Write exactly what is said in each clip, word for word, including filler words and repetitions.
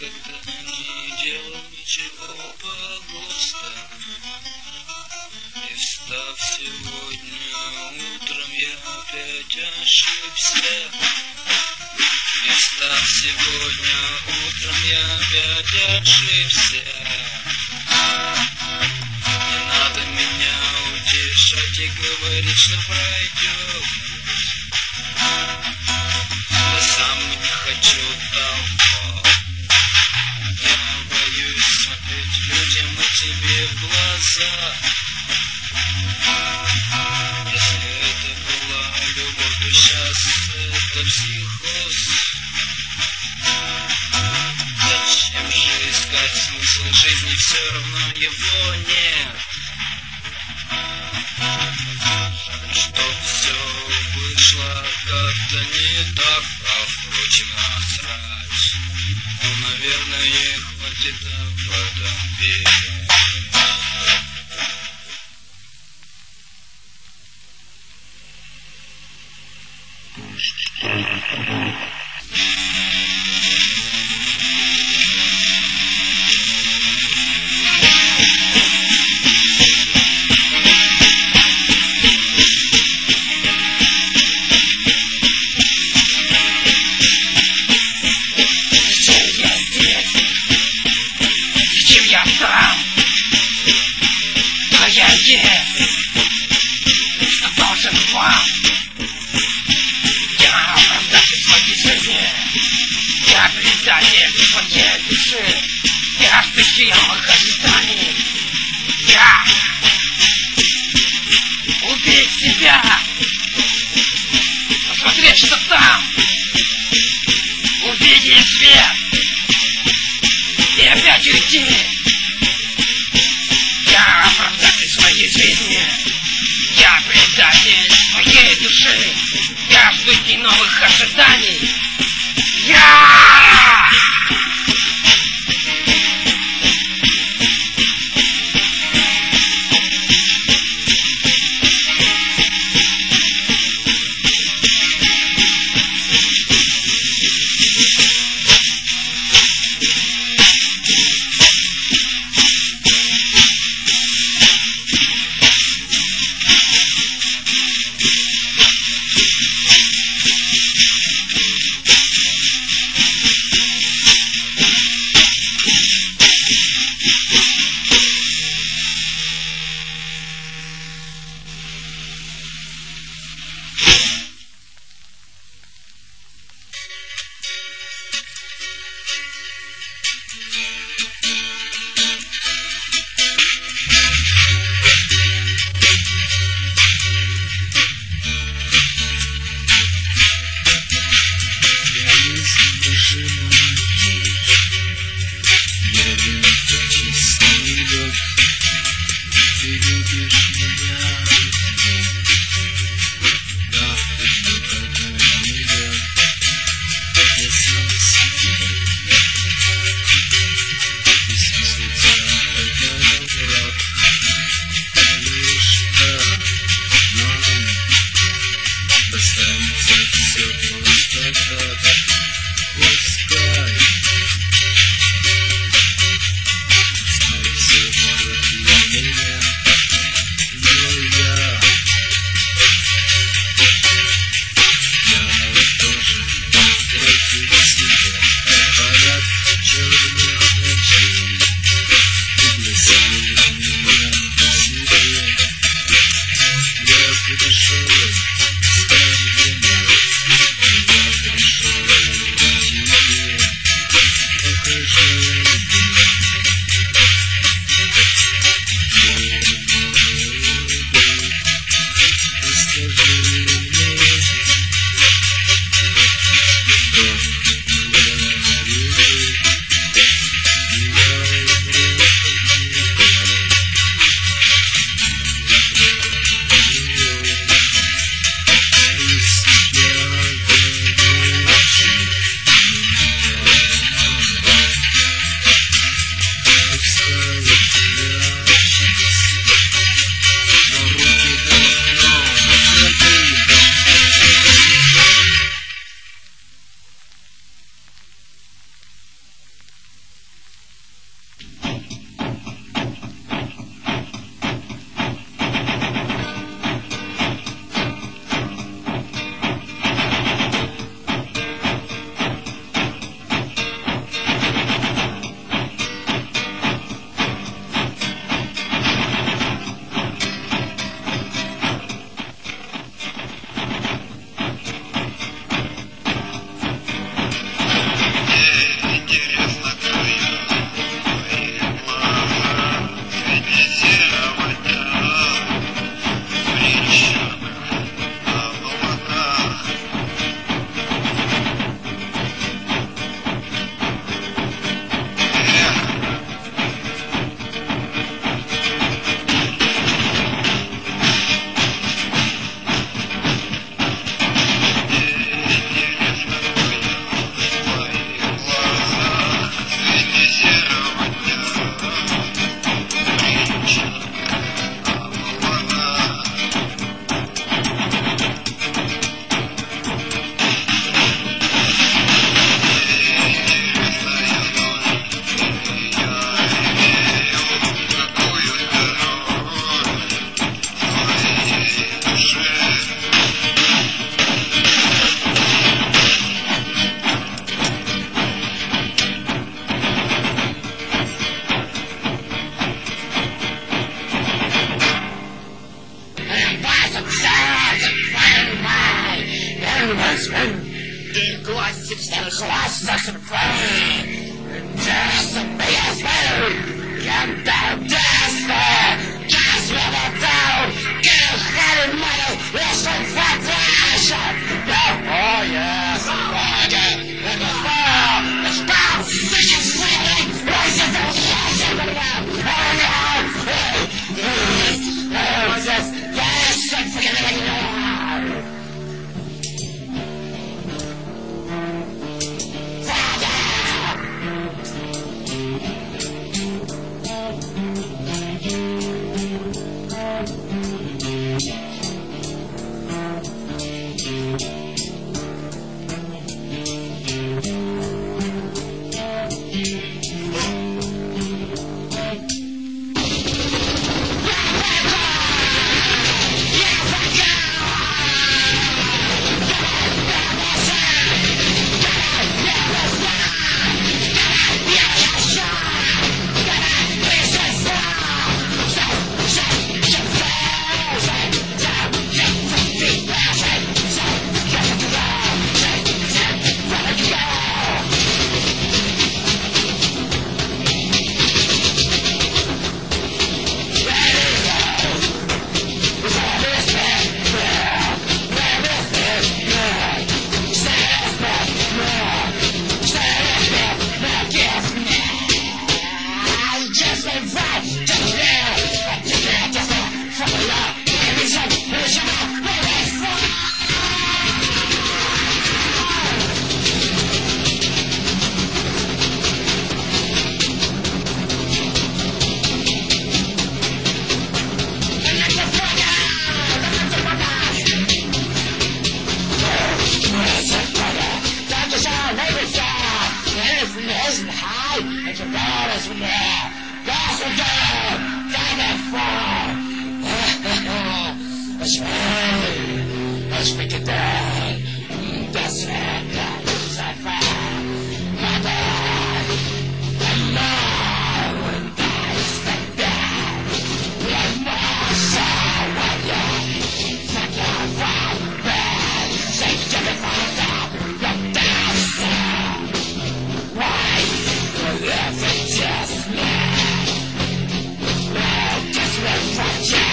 никогда не делал ничего погоста. И встав сегодня утром, я опять ошибся. И встав сегодня утром, я опять ошибся. Не надо меня утешать и говорить, что пройдет. Я сам не хочу толпу. Я боюсь смотреть людям и тебе в глаза. Если это была любовь, то сейчас это психоз. Зачем же искать смысл жизни, все равно его нет. Чтоб все вышло как-то не так, а впрочем насрать. Ну, наверное, хватит об этом петь. Я предатель своей души. Я спящий моих ожиданий. Я убить себя. Посмотреть, что там. Увидеть свет. И опять уйти. Я оправдатель своей жизни. Я предатель своей души. Я ждущий новых ожиданий. Я! Пришел, скажи мне, я пришел. The glass still glass and flame. Just a biggest food. And the despair. Just let it down. Get headed money. Listen for pressure. Oh yes. Oh yeah. In the fall. It's down. Fish is swimming. Rise of the ocean. What's this? Yes, I'm forgetting it.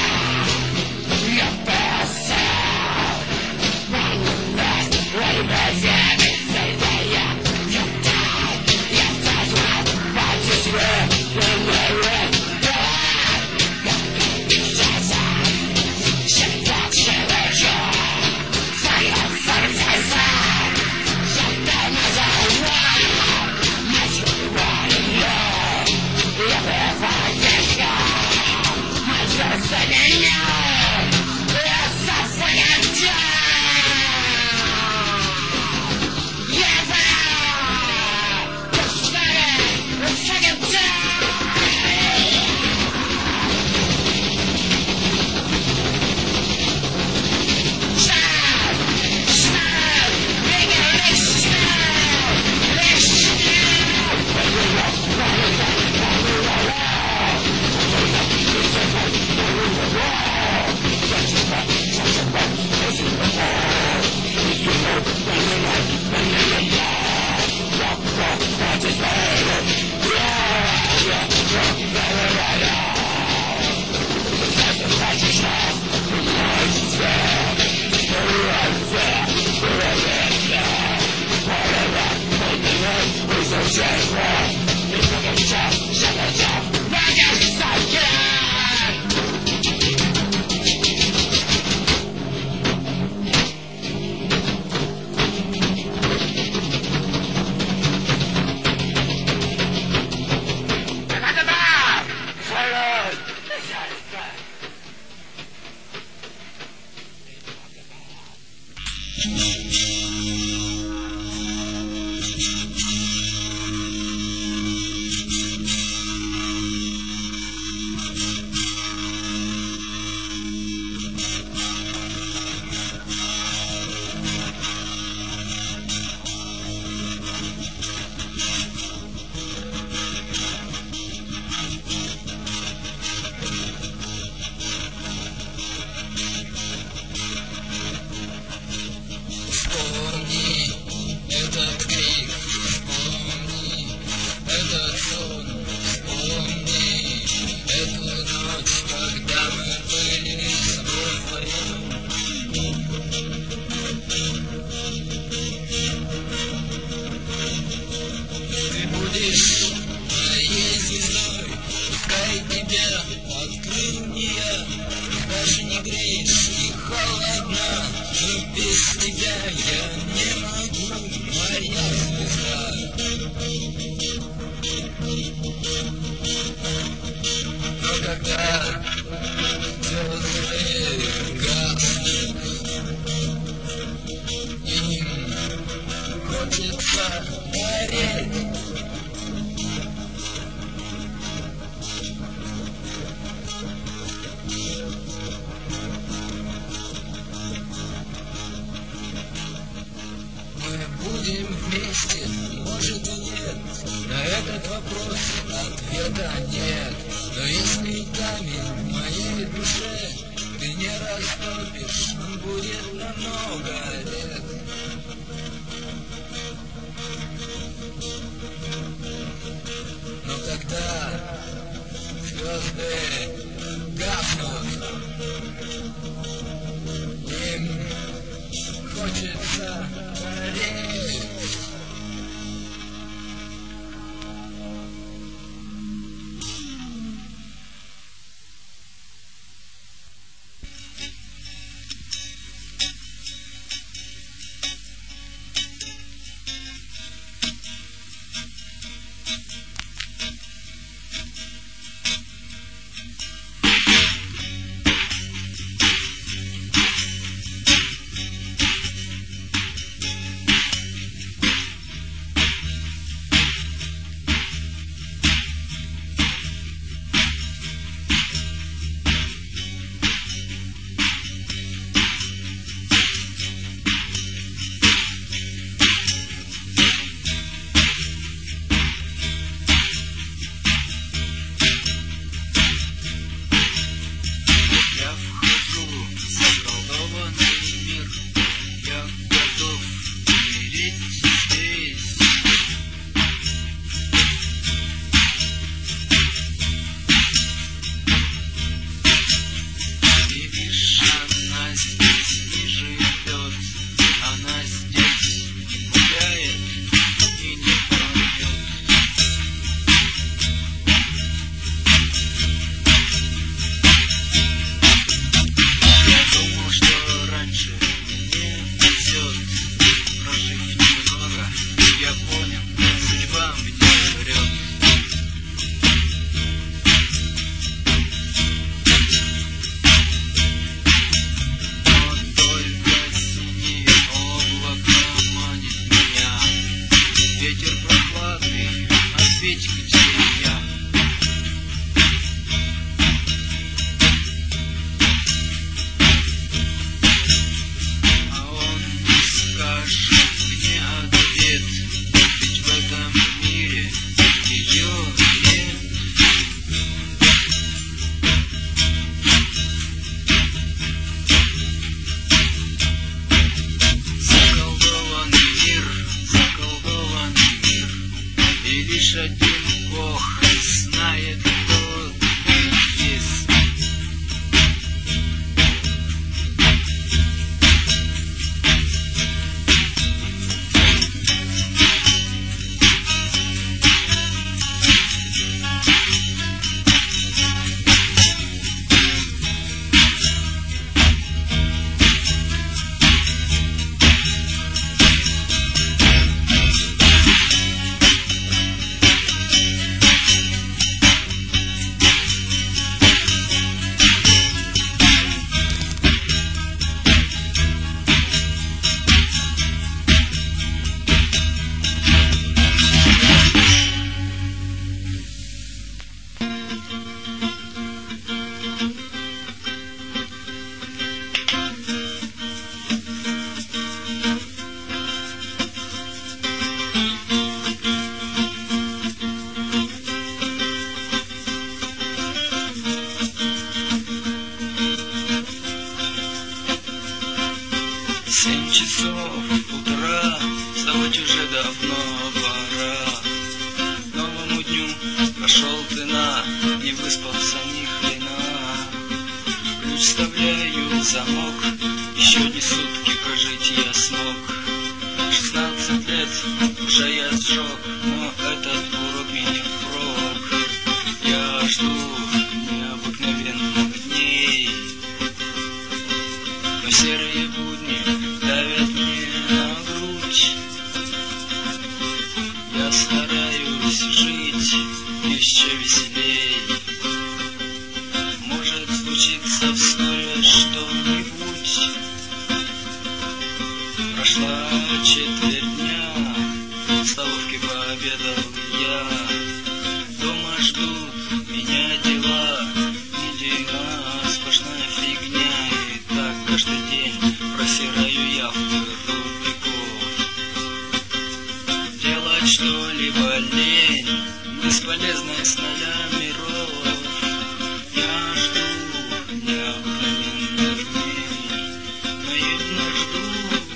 Ready, я не могу, моя звезда. Но когда звезды гаснут, им хочется гореть. Будем вместе, может и нет, на этот вопрос ответа нет. Но если камень в моей душе ты не растопишь, он будет на много лет. Но когда звезды гаснут, им хочется гореть. Семь часов утра, вставать уже давно пора. Новому дню пошел ты на, не выспался ни хрена. Ключ вставляю в замок, еще не сутки прожить я смог. Шестнадцать лет уже я сжег, но этот урок меня впрок. Я жду необыкновенных дней, но серые будни давят мне на делать что-либо лень, бесполезная сная миров. Я жду необыкновенных дней, наивно жду.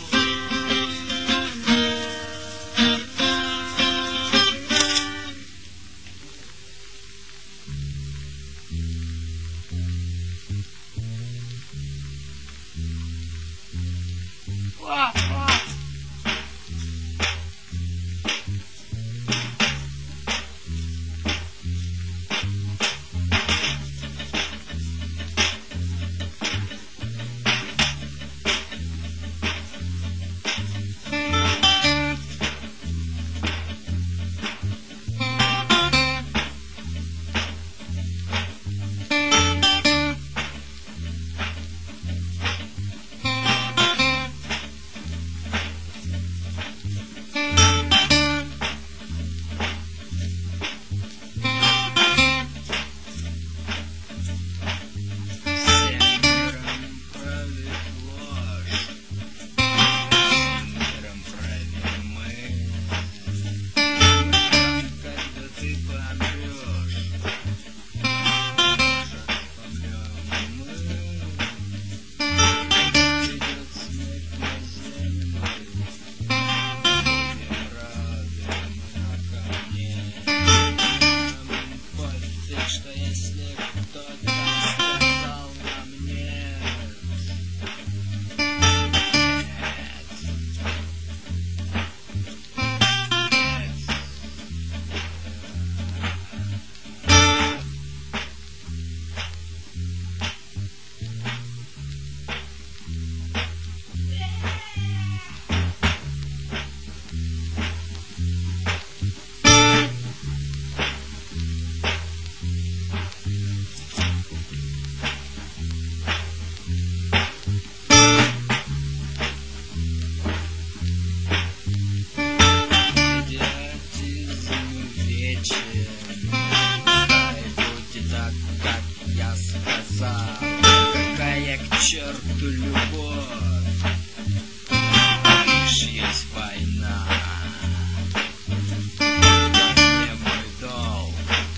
О, о. Что если кто-то сказал нам нет? Какая к черту любовь, лишь есть война. Мне мой долг.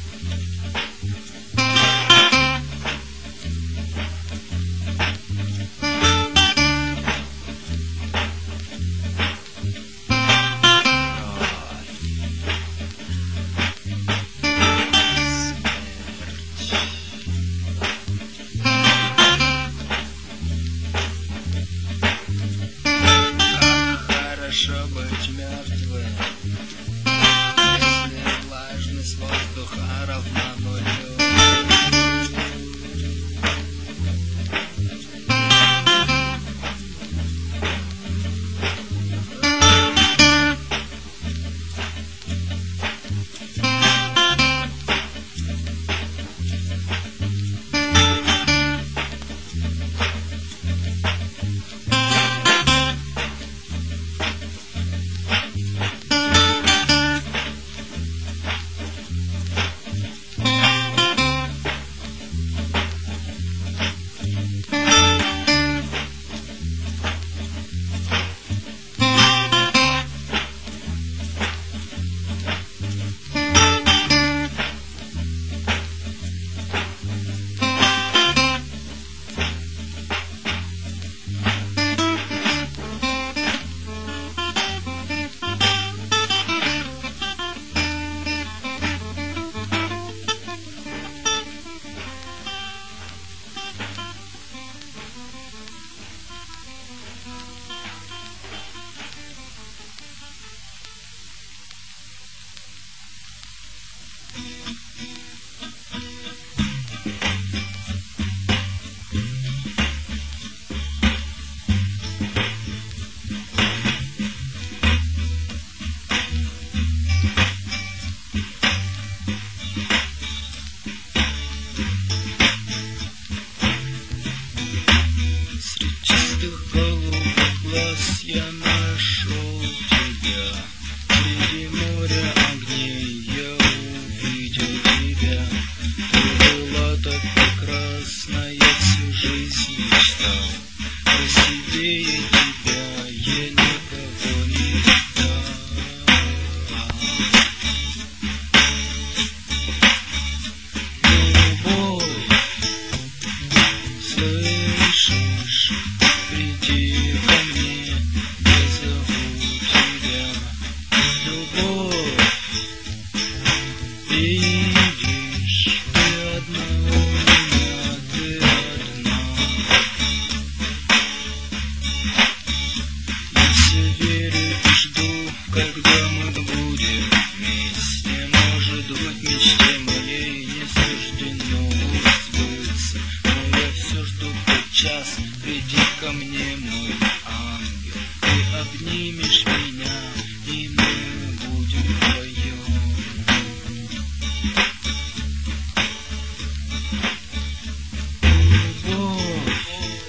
Хорошо быть мертвым, если влажность воздуха равна нулю. тебя. Любовь, видишь, ты одна у меня, ты одна. Я все верю и жду, когда мы будем вместе. Может быть, мечте моей не суждено сбыться, но я все жду тот час, приди ко мне, мой ангел. Ты обнимешь меня, и мы будем вдвоем. Любовь,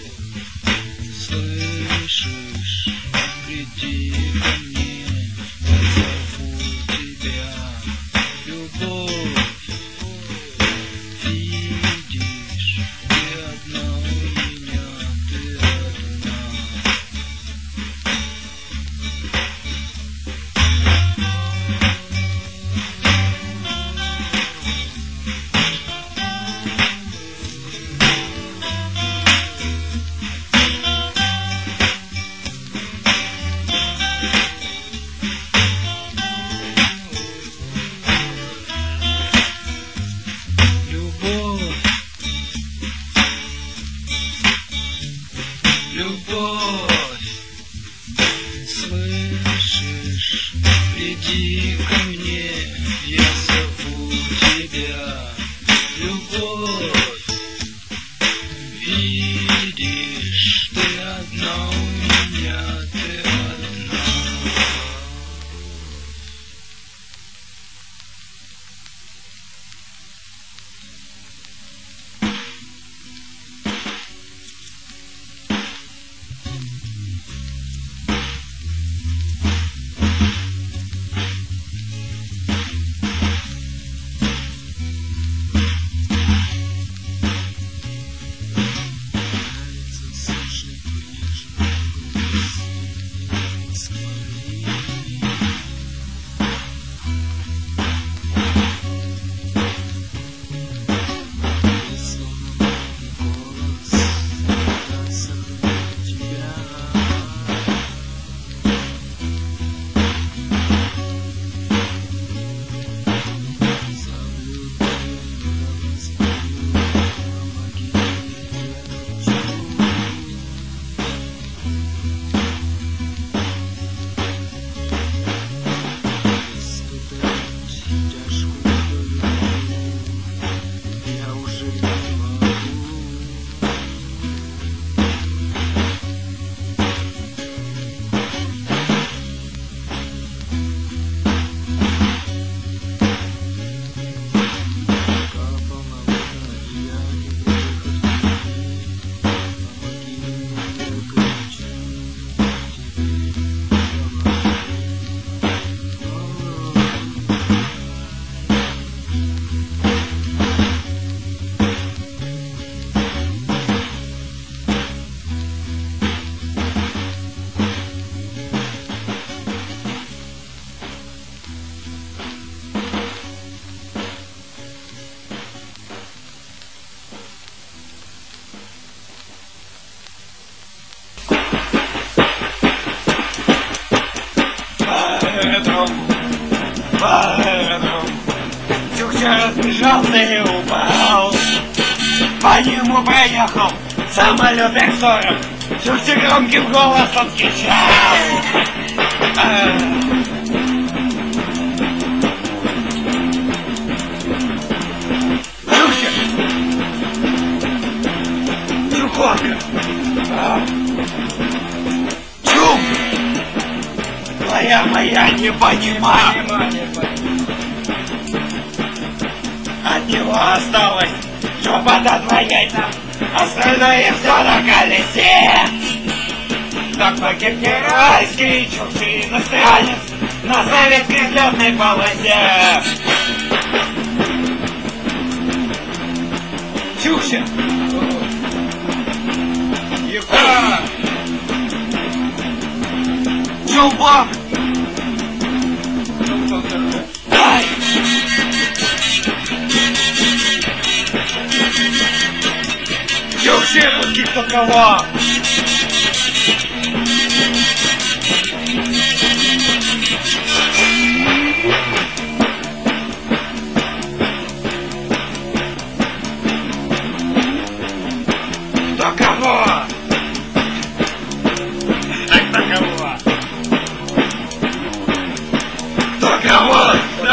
слышишь, приди ко мне, я зову тебя. Любовь, видишь, ты одна у меня, ты одна. Любовь, любовь, слышишь, приди ко мне, я зову тебя. Любовь, видишь, ты одна у меня, ты одна. Чукча разбежался и упал. По нему проехал самолет эс сорок. Чукча громким голосом кричал. Чукча! Чукотка! Чук! Твоя моя не понимаю. От него осталось жопа до твоей, остальное все на колесе. Так погиб геройский чужой иностранец на советской взлетной полосе. Чукча! Егор! Чубак! Ай! Чукча, русский кто кого!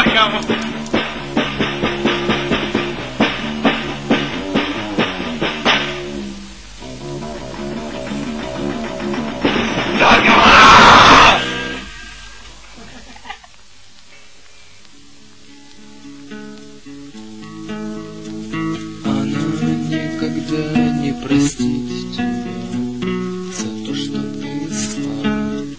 За кого? Она никогда не простит тебя за то, что ты слаб.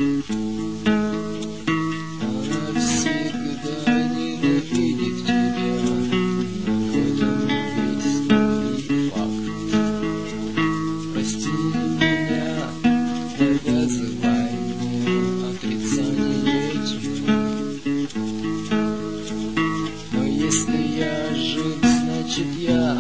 Она всегда ненавидит тебя, в этом весь твой факт. Прости меня, навязывай мне отрицание тьмы. Но если я жив, значит я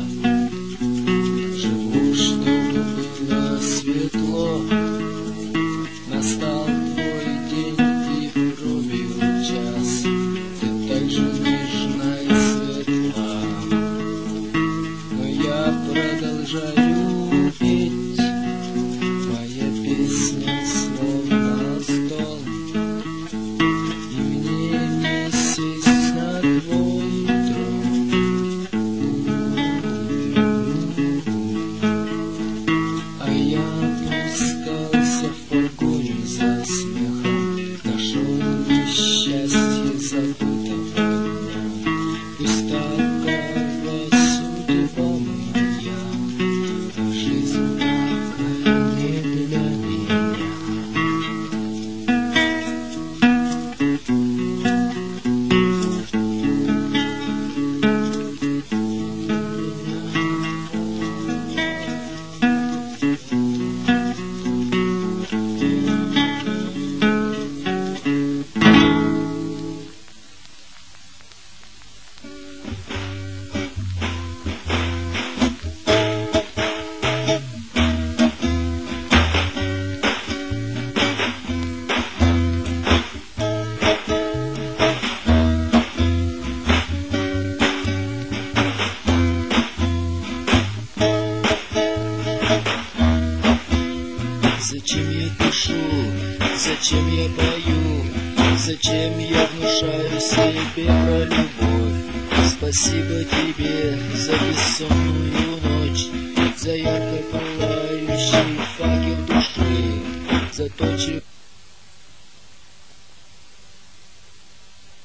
живу, чтобы было светло. Настал твой день и пробил час, ты так же нежна и светла. Но я продолжаю петь, моя песня словно стол, и мне не сесть на твой трон. А я пускался в погоню за смехом, нашел несчастье забытого дня. Пусть такова судьба моя, а жизнь такая не для меня. Зачем я пишу, зачем я пою, зачем я внушаю себе про любовь? Спасибо тебе за бессонную ночь, за ярко пылающий факел души, за то, чего